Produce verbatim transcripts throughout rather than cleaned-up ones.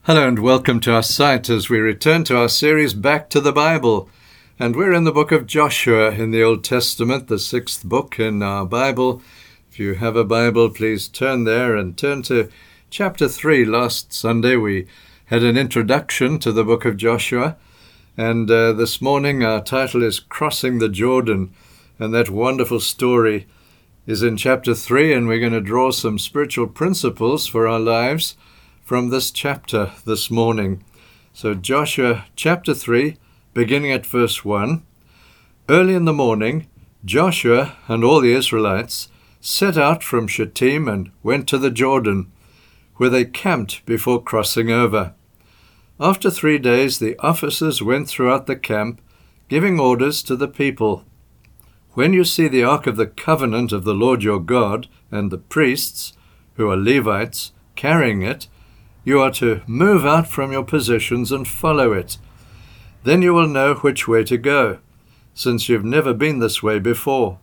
Hello and welcome to our site as we return to our series Back to the Bible. And we're in the book of Joshua in the Old Testament, the sixth book in our Bible. If you have a Bible, please turn there and turn to chapter three. Last Sunday we had an introduction to the book of Joshua. And uh, this morning our title is Crossing the Jordan. And that wonderful story is in chapter three, and we're going to draw some spiritual principles for our lives from this chapter this morning. So Joshua chapter three, beginning at verse one. Early in the morning, Joshua and all the Israelites set out from Shittim and went to the Jordan, where they camped before crossing over. After three days, the officers went throughout the camp, giving orders to the people. When you see the ark of the covenant of the Lord your God and the priests, who are Levites, carrying it, you are to move out from your positions and follow it. Then you will know which way to go, since you've never been this way before.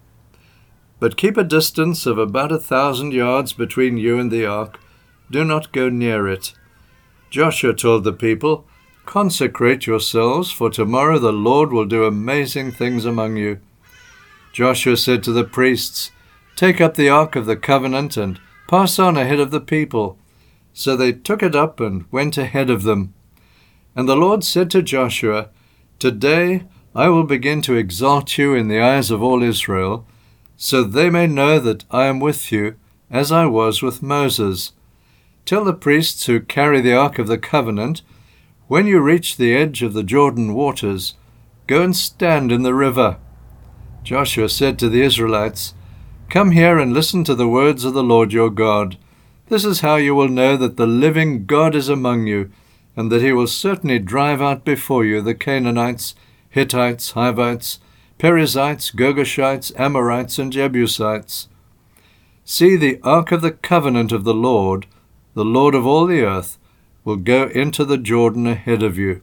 But keep a distance of about a thousand yards between you and the ark. Do not go near it. Joshua told the people, "Consecrate yourselves, for tomorrow the Lord will do amazing things among you." Joshua said to the priests, "Take up the ark of the covenant and pass on ahead of the people." So they took it up and went ahead of them. And the Lord said to Joshua, "Today I will begin to exalt you in the eyes of all Israel, so they may know that I am with you, as I was with Moses. Tell the priests who carry the ark of the covenant, when you reach the edge of the Jordan waters, go and stand in the river." Joshua said to the Israelites, "Come here and listen to the words of the Lord your God. This is how you will know that the living God is among you, and that he will certainly drive out before you the Canaanites, Hittites, Hivites, Perizzites, Girgashites, Amorites, and Jebusites. See, the ark of the covenant of the Lord, the Lord of all the earth, will go into the Jordan ahead of you."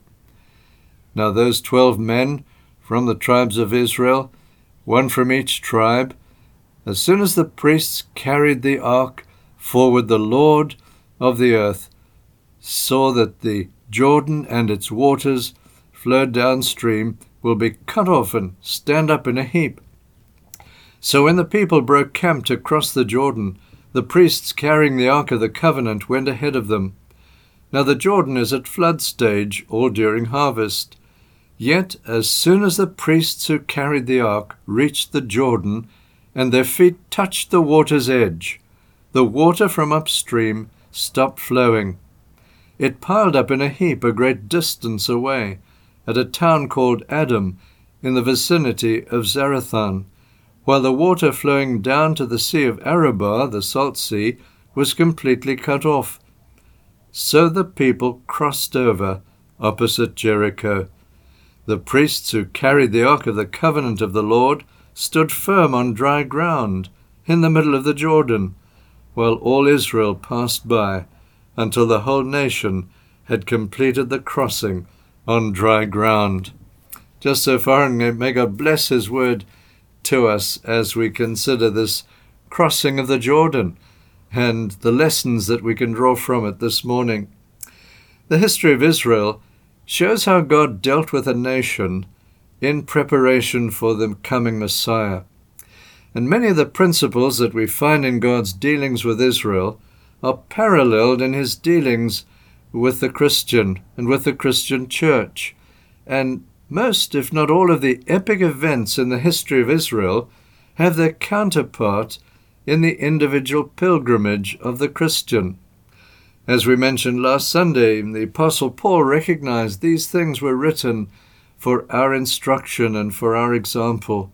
Now those twelve men from the tribes of Israel, one from each tribe, as soon as the priests carried the ark forward, the Lord of the earth saw that the Jordan and its waters flowed downstream will be cut off and stand up in a heap. So when the people broke camp to cross the Jordan, the priests carrying the ark of the covenant went ahead of them. Now the Jordan is at flood stage all during harvest. Yet as soon as the priests who carried the ark reached the Jordan, and their feet touched the water's edge, the water from upstream stopped flowing. It piled up in a heap a great distance away, at a town called Adam, in the vicinity of Zarethan, while the water flowing down to the Sea of Arabah, the Salt Sea, was completely cut off. So the people crossed over opposite Jericho. The priests who carried the ark of the covenant of the Lord stood firm on dry ground in the middle of the Jordan, while all Israel passed by until the whole nation had completed the crossing on dry ground. Just so far, and may God bless his word to us as we consider this crossing of the Jordan and the lessons that we can draw from it this morning. The history of Israel shows how God dealt with a nation in preparation for the coming Messiah. And many of the principles that we find in God's dealings with Israel are paralleled in his dealings with the Christian and with the Christian church. And most, if not all, of the epic events in the history of Israel have their counterpart in the individual pilgrimage of the Christian. As we mentioned last Sunday, the Apostle Paul recognized these things were written for our instruction and for our example,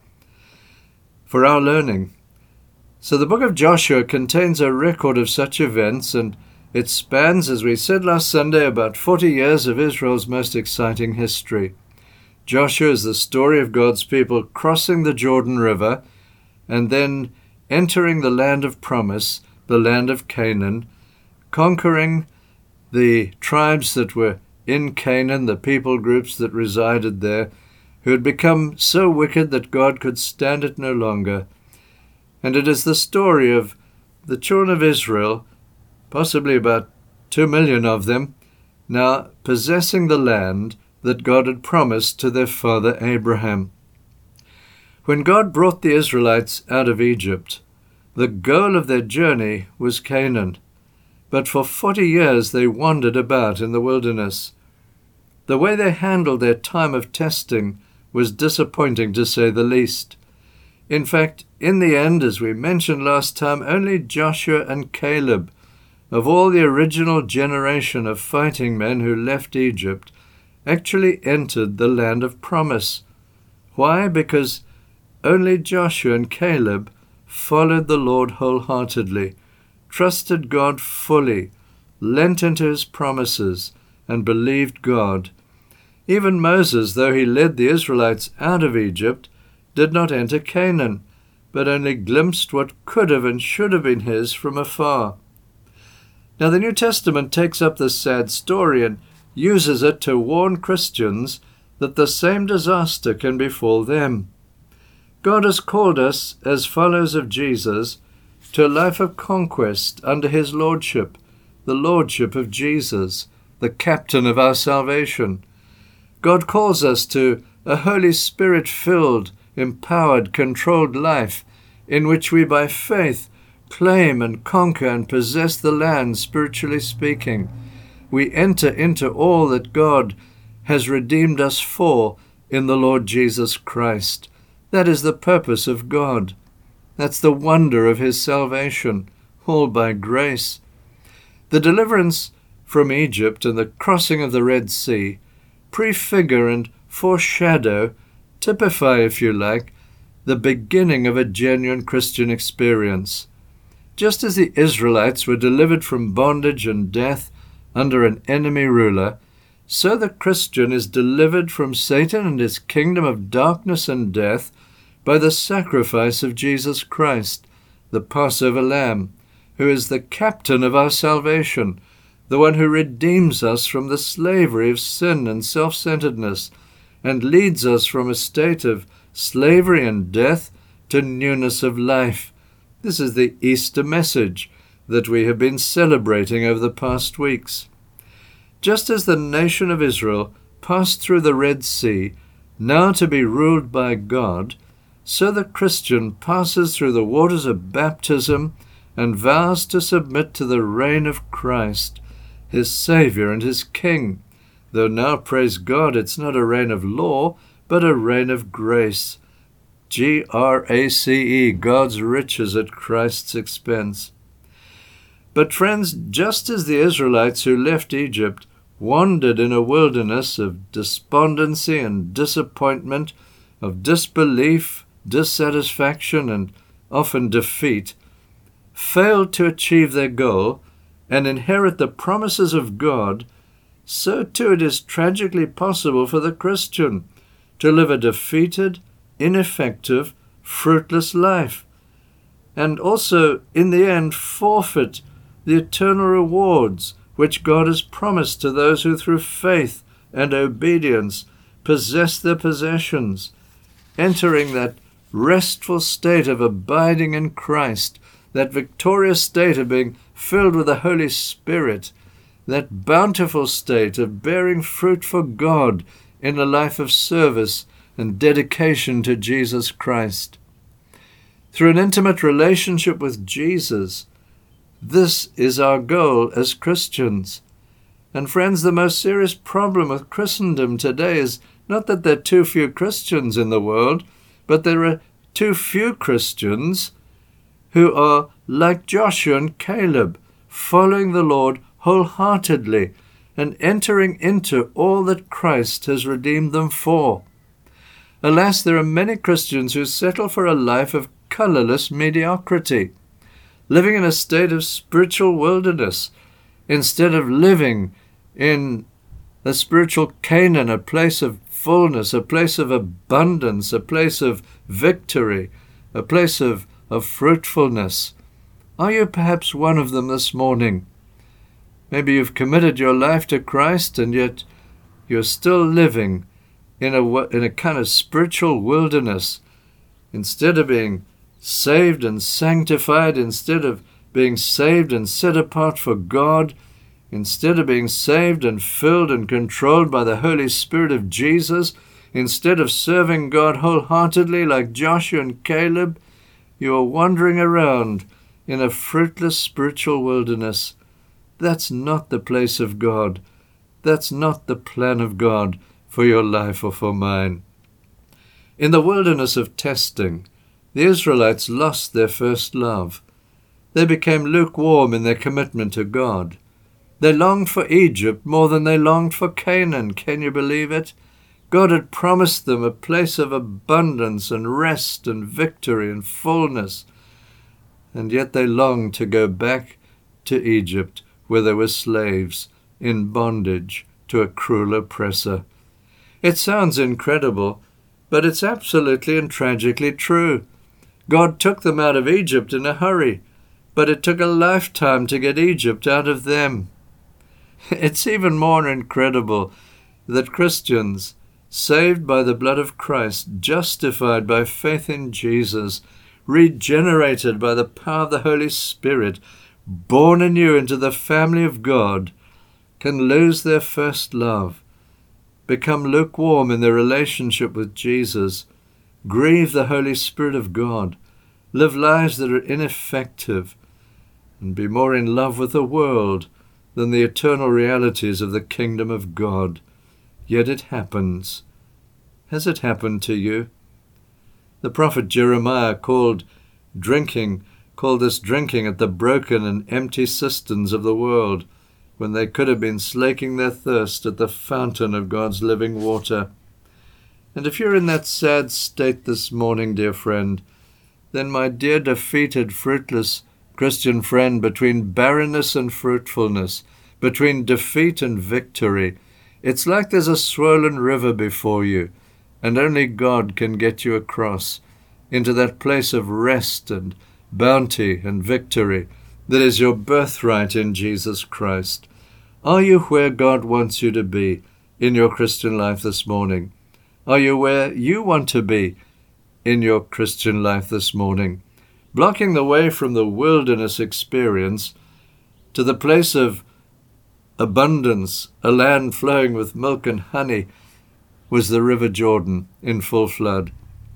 for our learning. So the book of Joshua contains a record of such events, and it spans, as we said last Sunday, about forty years of Israel's most exciting history. Joshua is the story of God's people crossing the Jordan River and then entering the land of promise, the land of Canaan, conquering the tribes that were in Canaan, the people groups that resided there, who had become so wicked that God could stand it no longer. And it is the story of the children of Israel, possibly about two million of them, now possessing the land that God had promised to their father Abraham. When God brought the Israelites out of Egypt, the goal of their journey was Canaan, but for forty years they wandered about in the wilderness. The way they handled their time of testing was disappointing, to say the least. In fact, in the end, as we mentioned last time, only Joshua and Caleb, of all the original generation of fighting men who left Egypt, actually entered the land of promise. Why? Because only Joshua and Caleb followed the Lord wholeheartedly, trusted God fully, lent into his promises, and believed God. Even Moses, though he led the Israelites out of Egypt, did not enter Canaan, but only glimpsed what could have and should have been his from afar. Now the New Testament takes up this sad story and uses it to warn Christians that the same disaster can befall them. God has called us, as followers of Jesus, to a life of conquest under his lordship, the lordship of Jesus, the captain of our salvation. God calls us to a Holy Spirit-filled, empowered, controlled life in which we by faith claim and conquer and possess the land, spiritually speaking. We enter into all that God has redeemed us for in the Lord Jesus Christ. That is the purpose of God. That's the wonder of his salvation, all by grace. The deliverance from Egypt and the crossing of the Red Sea prefigure and foreshadow, typify, if you like, the beginning of a genuine Christian experience. Just as the Israelites were delivered from bondage and death under an enemy ruler, so the Christian is delivered from Satan and his kingdom of darkness and death by the sacrifice of Jesus Christ, the Passover Lamb, who is the captain of our salvation, the one who redeems us from the slavery of sin and self-centeredness, and leads us from a state of slavery and death to newness of life. This is the Easter message that we have been celebrating over the past weeks. Just as the nation of Israel passed through the Red Sea, now to be ruled by God, so the Christian passes through the waters of baptism and vows to submit to the reign of Christ, his Savior and his King, though now, praise God, it's not a reign of law, but a reign of grace. G R A C E, God's riches at Christ's expense. But friends, just as the Israelites who left Egypt wandered in a wilderness of despondency and disappointment, of disbelief, dissatisfaction, and often defeat, failed to achieve their goal and inherit the promises of God, so too it is tragically possible for the Christian to live a defeated, ineffective, fruitless life, and also, in the end, forfeit the eternal rewards which God has promised to those who through faith and obedience possess their possessions, entering that restful state of abiding in Christ, that victorious state of being filled with the Holy Spirit, that bountiful state of bearing fruit for God in a life of service and dedication to Jesus Christ. Through an intimate relationship with Jesus, this is our goal as Christians. And friends, the most serious problem with Christendom today is not that there are too few Christians in the world, but there are too few Christians who are like Joshua and Caleb, following the Lord wholeheartedly and entering into all that Christ has redeemed them for. Alas, there are many Christians who settle for a life of colorless mediocrity, living in a state of spiritual wilderness, instead of living in a spiritual Canaan, a place of fullness, a place of abundance, a place of victory, a place of, of fruitfulness. Are you perhaps one of them this morning? Maybe you've committed your life to Christ, and yet you're still living in a, in a kind of spiritual wilderness. Instead of being saved and sanctified, instead of being saved and set apart for God, Instead of being saved and filled and controlled by the Holy Spirit of Jesus, instead of serving God wholeheartedly like Joshua and Caleb, you are wandering around in a fruitless spiritual wilderness. That's not the place of God. That's not the plan of God for your life or for mine. In the wilderness of testing, the Israelites lost their first love. They became lukewarm in their commitment to God. They longed for Egypt more than they longed for Canaan. Can you believe it? God had promised them a place of abundance and rest and victory and fullness. And yet they longed to go back to Egypt, where they were slaves, in bondage to a cruel oppressor. It sounds incredible, but it's absolutely and tragically true. God took them out of Egypt in a hurry, but it took a lifetime to get Egypt out of them. It's even more incredible that Christians, saved by the blood of Christ, justified by faith in Jesus, regenerated by the power of the Holy Spirit, born anew into the family of God, can lose their first love, become lukewarm in their relationship with Jesus, grieve the Holy Spirit of God, live lives that are ineffective, and be more in love with the world than the eternal realities of the kingdom of God. Yet it happens. Has it happened to you? The prophet Jeremiah called drinking, called this drinking at the broken and empty cisterns of the world, when they could have been slaking their thirst at the fountain of God's living water. And if you're in that sad state this morning, dear friend, then my dear defeated, fruitless Christian friend, between barrenness and fruitfulness, between defeat and victory, it's like there's a swollen river before you, and only God can get you across into that place of rest and bounty and victory that is your birthright in Jesus Christ. Are you where God wants you to be in your Christian life this morning? Are you where you want to be in your Christian life this morning? Blocking the way from the wilderness experience to the place of abundance, a land flowing with milk and honey, was the River Jordan in full flood.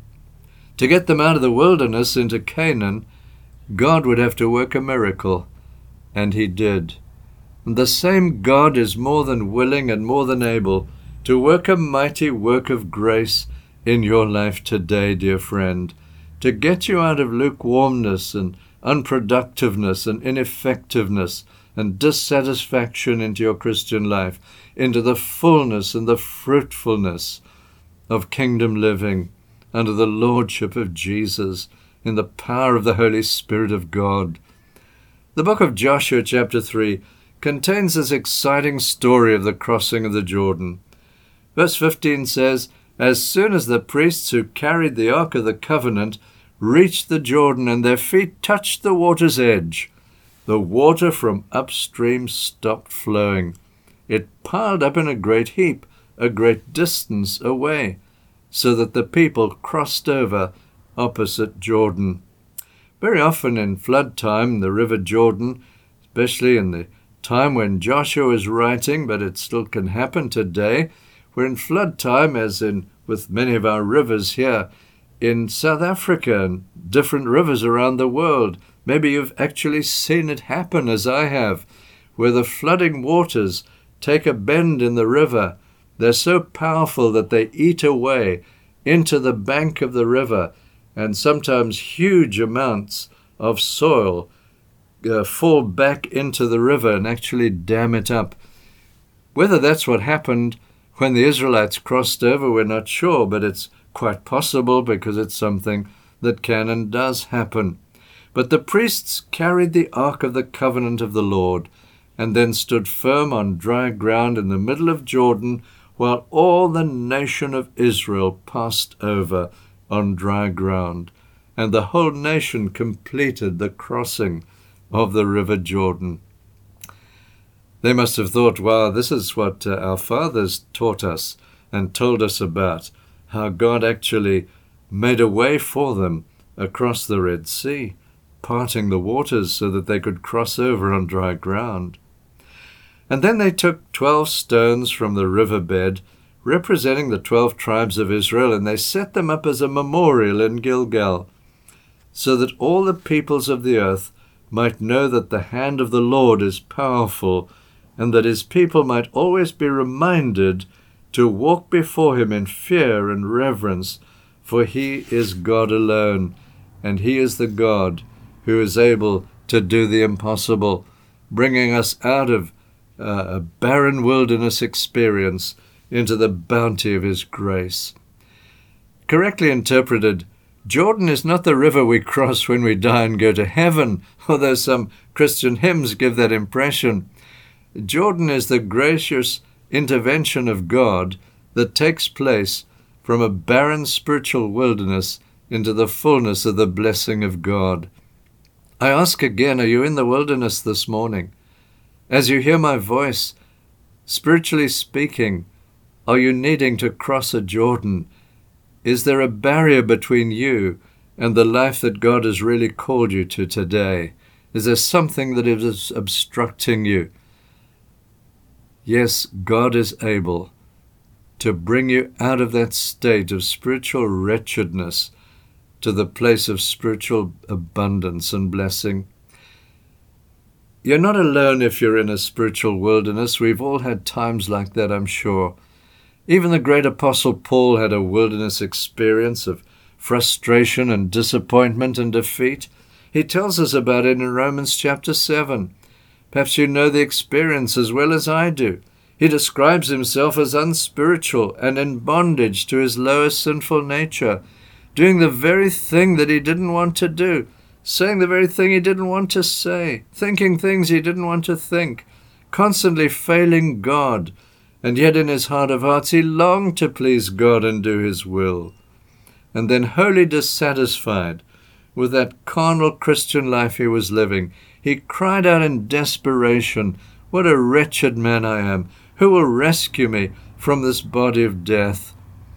To get them out of the wilderness into Canaan, God would have to work a miracle, and he did. And the same God is more than willing and more than able to work a mighty work of grace in your life today, dear friend, to get you out of lukewarmness and unproductiveness and ineffectiveness and dissatisfaction into your Christian life, into the fullness and the fruitfulness of kingdom living under the lordship of Jesus, in the power of the Holy Spirit of God. The book of Joshua, chapter three, contains this exciting story of the crossing of the Jordan. Verse fifteen says, "As soon as the priests who carried the Ark of the Covenant reached the Jordan and their feet touched the water's edge, the water from upstream stopped flowing. It piled up in a great heap, a great distance away, so that the people crossed over opposite Jordan." Very often in flood time, the River Jordan, especially in the time when Joshua is writing, but it still can happen today, we're in flood time, as in with many of our rivers here in South Africa and different rivers around the world. Maybe you've actually seen it happen, as I have, where the flooding waters take a bend in the river. They're so powerful that they eat away into the bank of the river, and sometimes huge amounts of soil uh, fall back into the river and actually dam it up. Whether that's what happened when the Israelites crossed over, we're not sure, but it's quite possible because it's something that can and does happen. But the priests carried the Ark of the Covenant of the Lord and then stood firm on dry ground in the middle of Jordan while all the nation of Israel passed over on dry ground. And the whole nation completed the crossing of the River Jordan. They must have thought, wow, this is what uh, our fathers taught us and told us about, how God actually made a way for them across the Red Sea, parting the waters so that they could cross over on dry ground. And then they took twelve stones from the riverbed, representing the twelve tribes of Israel, and they set them up as a memorial in Gilgal, so that all the peoples of the earth might know that the hand of the Lord is powerful, and that his people might always be reminded to walk before him in fear and reverence, for he is God alone, and he is the God who is able to do the impossible, bringing us out of uh, a barren wilderness experience into the bounty of his grace. Correctly interpreted, Jordan is not the river we cross when we die and go to heaven, although some Christian hymns give that impression. Jordan is the gracious intervention of God that takes place from a barren spiritual wilderness into the fullness of the blessing of God. I ask again, are you in the wilderness this morning? As you hear my voice, spiritually speaking, are you needing to cross a Jordan? Is there a barrier between you and the life that God has really called you to today? Is there something that is obstructing you? Yes, God is able to bring you out of that state of spiritual wretchedness to the place of spiritual abundance and blessing. You're not alone if you're in a spiritual wilderness. We've all had times like that, I'm sure. Even the great Apostle Paul had a wilderness experience of frustration and disappointment and defeat. He tells us about it in Romans chapter seven. Perhaps you know the experience as well as I do. He describes himself as unspiritual and in bondage to his lower sinful nature, doing the very thing that he didn't want to do, saying the very thing he didn't want to say, thinking things he didn't want to think, constantly failing God. And yet in his heart of hearts he longed to please God and do his will. And then, wholly dissatisfied with that carnal Christian life he was living, he cried out in desperation, "What a wretched man I am! Who will rescue me from this body of death?"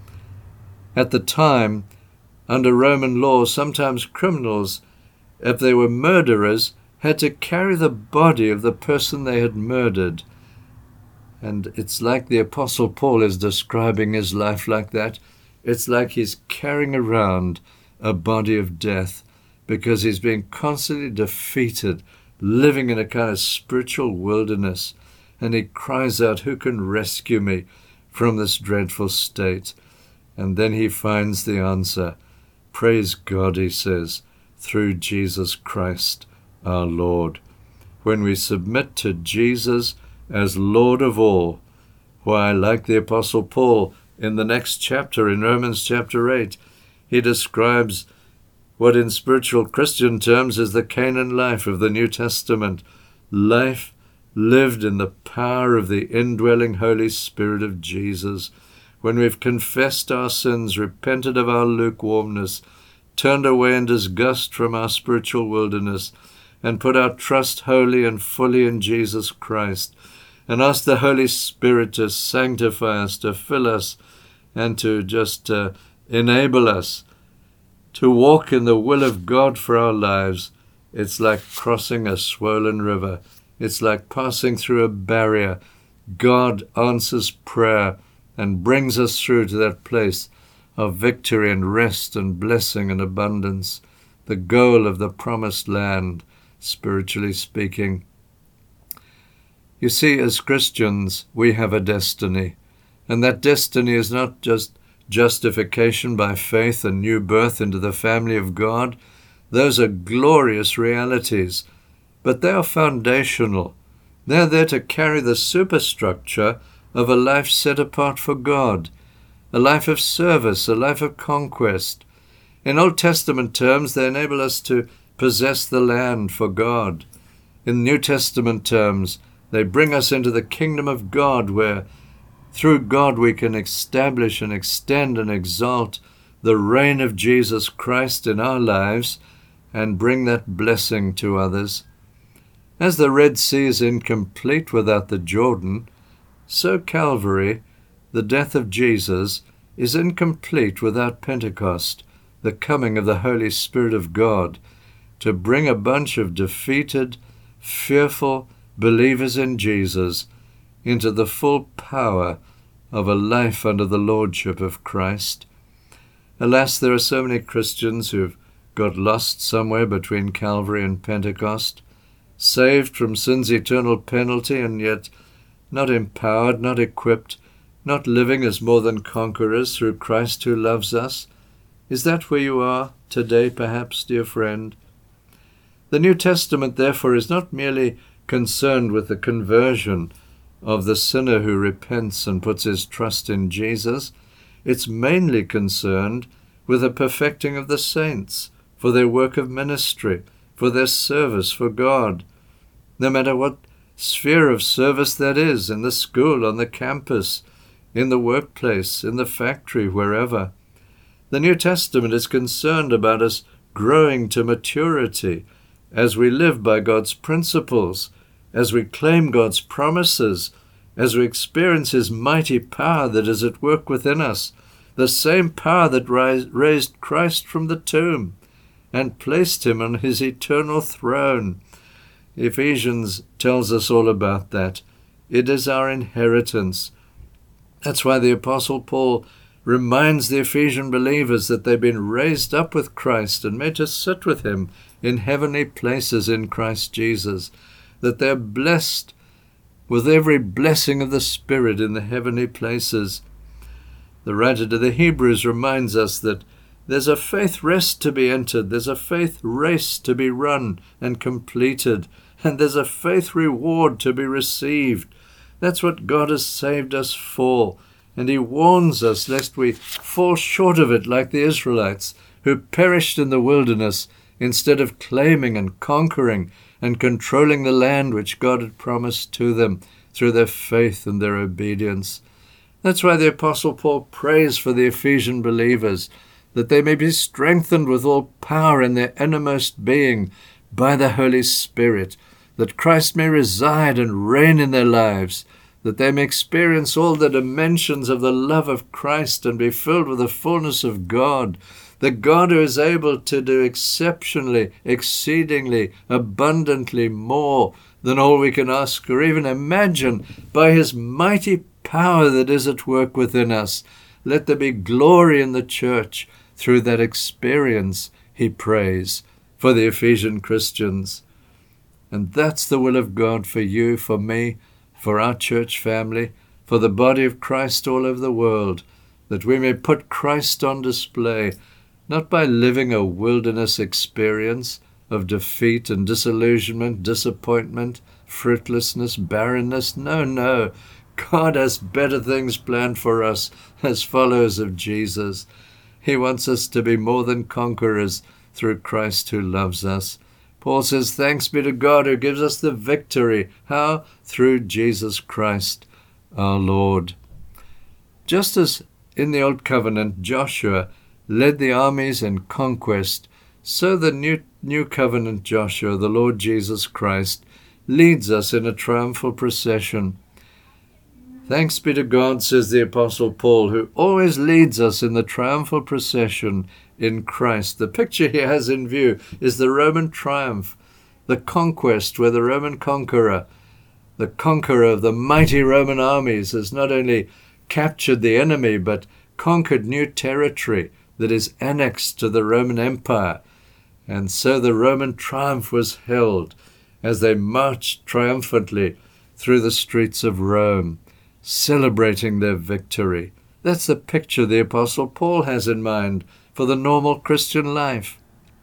At the time, under Roman law, sometimes criminals, if they were murderers, had to carry the body of the person they had murdered. And it's like the Apostle Paul is describing his life like that. It's like he's carrying around a body of death because he's being constantly defeated, living in a kind of spiritual wilderness. And he cries out, "Who can rescue me from this dreadful state?" And then he finds the answer. Praise God, he says, through Jesus Christ our Lord. When we submit to Jesus as Lord of all, why, like the Apostle Paul in the next chapter, in Romans chapter eight, he describes what in spiritual Christian terms is the Canaan life of the New Testament, life lived in the power of the indwelling Holy Spirit of Jesus. When we've confessed our sins, repented of our lukewarmness, turned away in disgust from our spiritual wilderness, and put our trust wholly and fully in Jesus Christ, and ask the Holy Spirit to sanctify us, to fill us, and to just uh, enable us to walk in the will of God for our lives, it's like crossing a swollen river. It's like passing through a barrier. God answers prayer and brings us through to that place of victory and rest and blessing and abundance, the goal of the promised land, spiritually speaking. You see, as Christians, we have a destiny, and that destiny is not just justification by faith and new birth into the family of God. Those are glorious realities, but they are foundational. They're there to carry the superstructure of a life set apart for God, a life of service, a life of conquest. In Old Testament terms, they enable us to possess the land for God. In New Testament terms, they bring us into the kingdom of God, where through God we can establish and extend and exalt the reign of Jesus Christ in our lives and bring that blessing to others. As the Red Sea is incomplete without the Jordan, so Calvary, the death of Jesus, is incomplete without Pentecost, the coming of the Holy Spirit of God, to bring a bunch of defeated, fearful believers in Jesus into the full power of a life under the lordship of Christ. Alas, there are so many Christians who've got lost somewhere between Calvary and Pentecost, saved from sin's eternal penalty, and yet not empowered, not equipped, not living as more than conquerors through Christ who loves us. Is that where you are today, perhaps, dear friend? The New Testament, therefore, is not merely concerned with the conversion of the sinner who repents and puts his trust in Jesus. It's mainly concerned with the perfecting of the saints for their work of ministry, for their service for God, no matter what sphere of service that is, in the school, on the campus, in the workplace, in the factory, wherever. The New Testament is concerned about us growing to maturity as we live by God's principles, as we claim God's promises, as we experience His mighty power that is at work within us, the same power that raised Christ from the tomb and placed Him on His eternal throne. Ephesians tells us all about that. It is our inheritance. That's why the Apostle Paul reminds the Ephesian believers that they've been raised up with Christ and made to sit with Him in heavenly places in Christ Jesus, that they're blessed with every blessing of the Spirit in the heavenly places. The writer to the Hebrews reminds us that there's a faith rest to be entered, there's a faith race to be run and completed, and there's a faith reward to be received. That's what God has saved us for, and He warns us lest we fall short of it like the Israelites, who perished in the wilderness instead of claiming and conquering and controlling the land which God had promised to them through their faith and their obedience. That's why the Apostle Paul prays for the Ephesian believers, that they may be strengthened with all power in their innermost being by the Holy Spirit, that Christ may reside and reign in their lives, that they may experience all the dimensions of the love of Christ and be filled with the fullness of God, the God who is able to do exceptionally, exceedingly, abundantly more than all we can ask or even imagine by His mighty power that is at work within us. Let there be glory in the church through that experience, he prays, for the Ephesian Christians. And that's the will of God for you, for me, for our church family, for the body of Christ all over the world, that we may put Christ on display, not by living a wilderness experience of defeat and disillusionment, disappointment, fruitlessness, barrenness. No, no. God has better things planned for us as followers of Jesus. He wants us to be more than conquerors through Christ who loves us. Paul says, thanks be to God who gives us the victory. How? Through Jesus Christ our Lord. Just as in the Old Covenant Joshua led the armies in conquest, so the new, new Covenant Joshua, the Lord Jesus Christ, leads us in a triumphal procession. Thanks be to God, says the Apostle Paul, who always leads us in the triumphal procession in Christ. The picture he has in view is the Roman triumph, the conquest where the Roman conqueror, the conqueror of the mighty Roman armies, has not only captured the enemy but conquered new territory that is annexed to the Roman Empire. And so the Roman triumph was held as they marched triumphantly through the streets of Rome, celebrating their victory. That's the picture the Apostle Paul has in mind for the normal Christian life.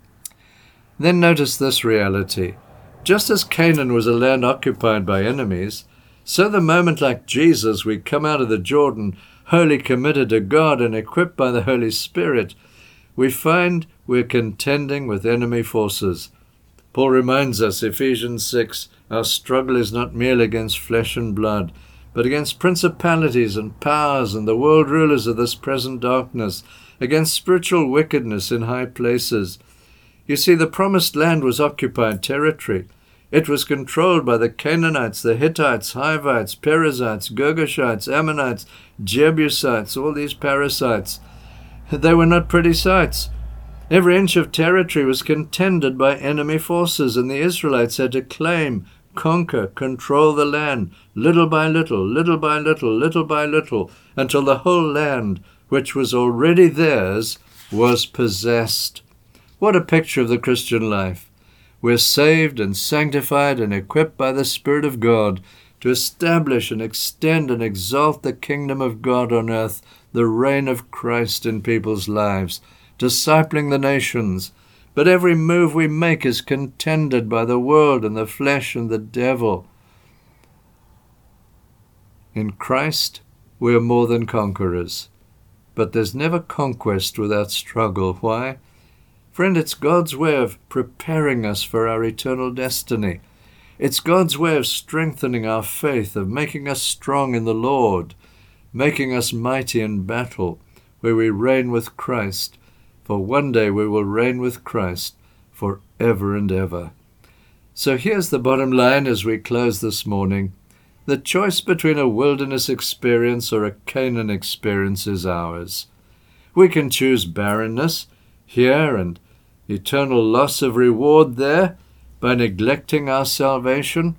Then notice this reality. Just as Canaan was a land occupied by enemies, so the moment like Jesus we come out of the Jordan, wholly committed to God and equipped by the Holy Spirit, we find we're contending with enemy forces. Paul reminds us, Ephesians six, our struggle is not merely against flesh and blood, but against principalities and powers and the world rulers of this present darkness, against spiritual wickedness in high places. You see, the promised land was occupied territory. It was controlled by the Canaanites, the Hittites, Hivites, Perizzites, Girgashites, Ammonites, Jebusites, all these parasites. They were not pretty sights. Every inch of territory was contended by enemy forces, and the Israelites had to claim, conquer, control the land, little by little, little by little, little by little, until the whole land, which was already theirs, was possessed. What a picture of the Christian life. We're saved and sanctified and equipped by the Spirit of God to establish and extend and exalt the kingdom of God on earth, the reign of Christ in people's lives, discipling the nations. But every move we make is contended by the world and the flesh and the devil. In Christ, we are more than conquerors. But there's never conquest without struggle. Why? Friend, it's God's way of preparing us for our eternal destiny. It's God's way of strengthening our faith, of making us strong in the Lord, making us mighty in battle, where we reign with Christ. For one day we will reign with Christ forever and ever. So here's the bottom line as we close this morning. The choice between a wilderness experience or a Canaan experience is ours. We can choose barrenness here and eternal loss of reward there by neglecting our salvation,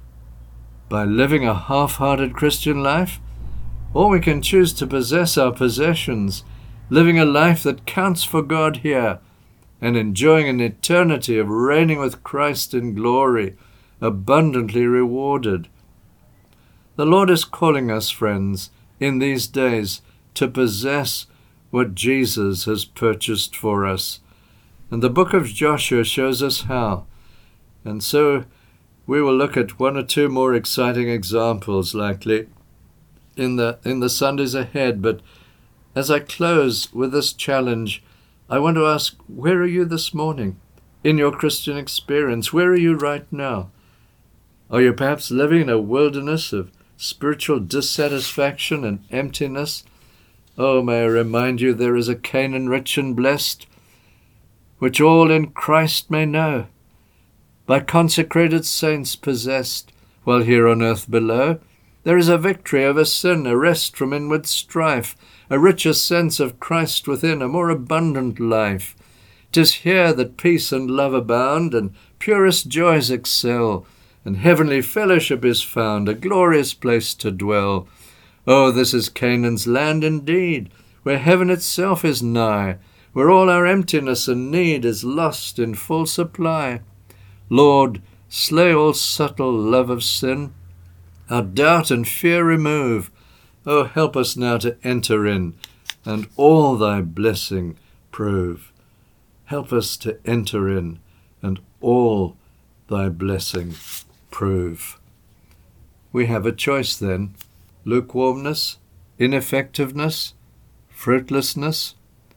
by living a half-hearted Christian life, or we can choose to possess our possessions, living a life that counts for God here, and enjoying an eternity of reigning with Christ in glory, abundantly rewarded. The Lord is calling us, friends, in these days to possess what Jesus has purchased for us. And the book of Joshua shows us how. And so we will look at one or two more exciting examples likely in the, in the Sundays ahead. But as I close with this challenge, I want to ask, where are you this morning in your Christian experience? Where are you right now? Are you perhaps living in a wilderness of spiritual dissatisfaction and emptiness? Oh, may I remind you, there is a Canaan rich and blessed, which all in Christ may know, by consecrated saints possessed, while here on earth below there is a victory over sin, a rest from inward strife, a richer sense of Christ within, a more abundant life. 'Tis here that peace and love abound, and purest joys excel, and heavenly fellowship is found, a glorious place to dwell. Oh, this is Canaan's land indeed, where heaven itself is nigh, where all our emptiness and need is lost in full supply. Lord, slay all subtle love of sin, our doubt and fear remove. Oh, help us now to enter in, and all thy blessing prove. Help us to enter in, and all thy blessing prove. We have a choice then: lukewarmness, ineffectiveness, fruitlessness,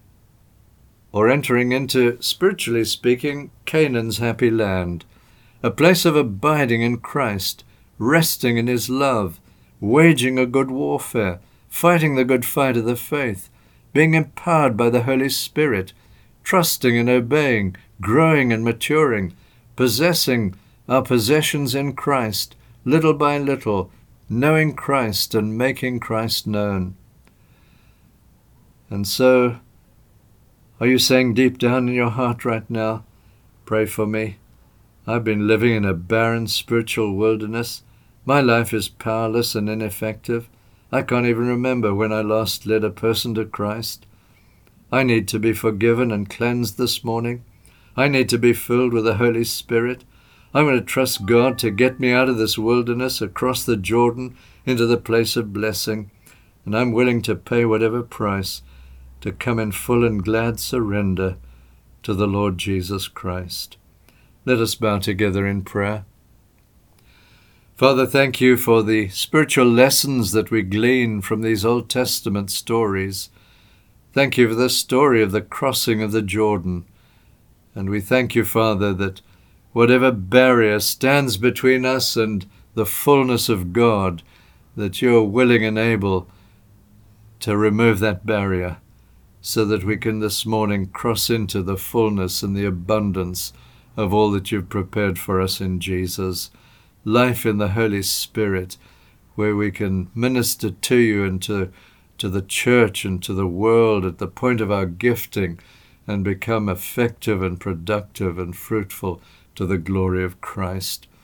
or entering into, spiritually speaking, Canaan's happy land, a place of abiding in Christ, resting in his love, waging a good warfare, fighting the good fight of the faith, being empowered by the Holy Spirit, trusting and obeying, growing and maturing, possessing our possessions in Christ, little by little, knowing Christ and making Christ known. And so, are you saying deep down in your heart right now, pray for me? I've been living in a barren spiritual wilderness. My life is powerless and ineffective. I can't even remember when I last led a person to Christ. I need to be forgiven and cleansed this morning. I need to be filled with the Holy Spirit. I'm going to trust God to get me out of this wilderness, across the Jordan, into the place of blessing. And I'm willing to pay whatever price to come in full and glad surrender to the Lord Jesus Christ. Let us bow together in prayer. Father, thank you for the spiritual lessons that we glean from these Old Testament stories. Thank you for the story of the crossing of the Jordan. And we thank you, Father, that whatever barrier stands between us and the fullness of God, that you are willing and able to remove that barrier, so that we can this morning cross into the fullness and the abundance of all that you've prepared for us in Jesus. Life in the Holy Spirit, where we can minister to you and to, to the church and to the world at the point of our gifting, and become effective and productive and fruitful to the glory of Christ.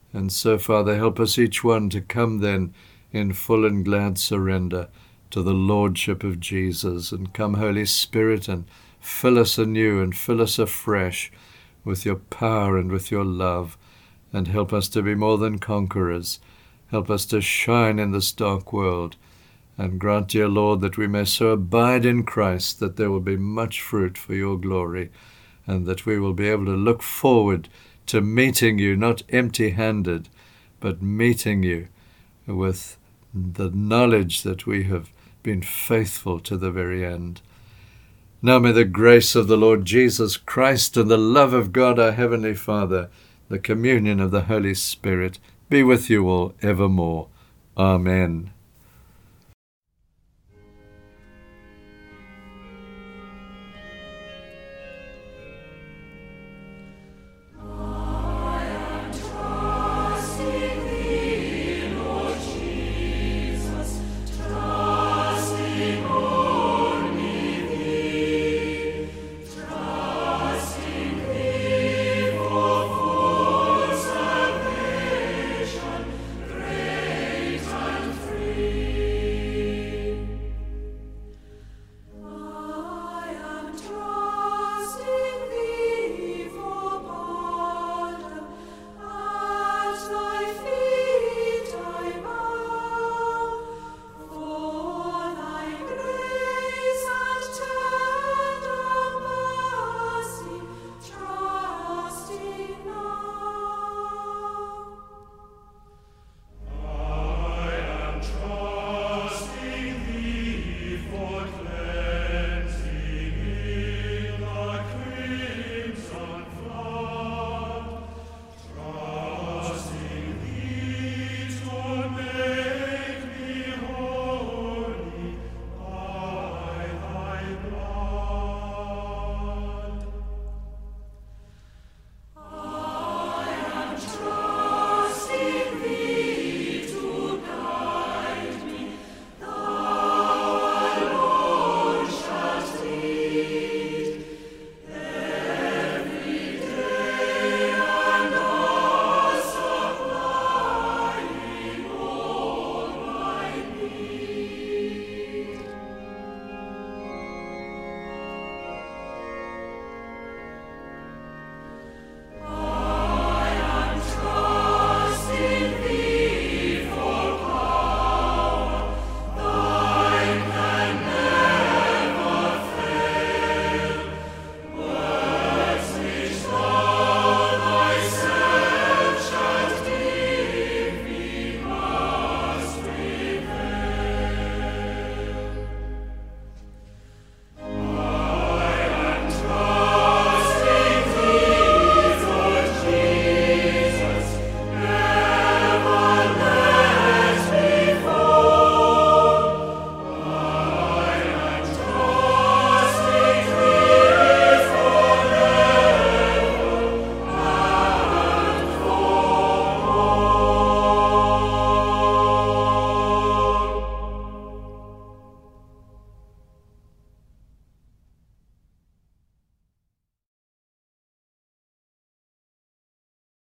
And so, Father, help us each one to come then in full and glad surrender to the Lordship of Jesus. And come, Holy Spirit, and fill us anew and fill us afresh with your power and with your love, and help us to be more than conquerors. Help us to shine in this dark world, and grant, dear Lord, that we may so abide in Christ that there will be much fruit for your glory, and that we will be able to look forward to meeting you, not empty-handed, but meeting you with the knowledge that we have been faithful to the very end. Now may the grace of the Lord Jesus Christ and the love of God our Heavenly Father, the communion of the Holy Spirit, be with you all evermore. Amen.